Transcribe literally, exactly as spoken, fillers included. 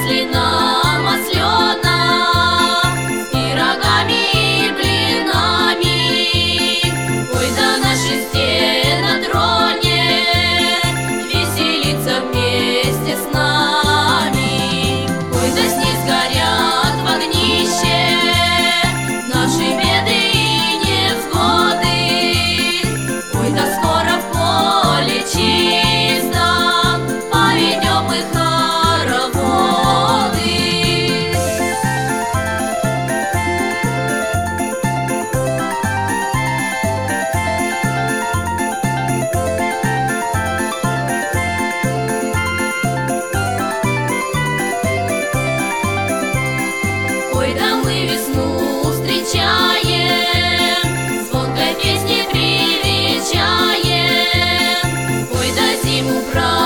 маслина, маслена, с пирогами и блинами. Ой, да на шесте на троне веселится вместе с нами. Ой, да с ней сгорят в огнище наши беды и невзгоды. Ой, да скоро в поле чистом поведем мы хороводы. Ой, да мы весну встречаем, звонкой песней привечаем. Ой, да зиму празднуем.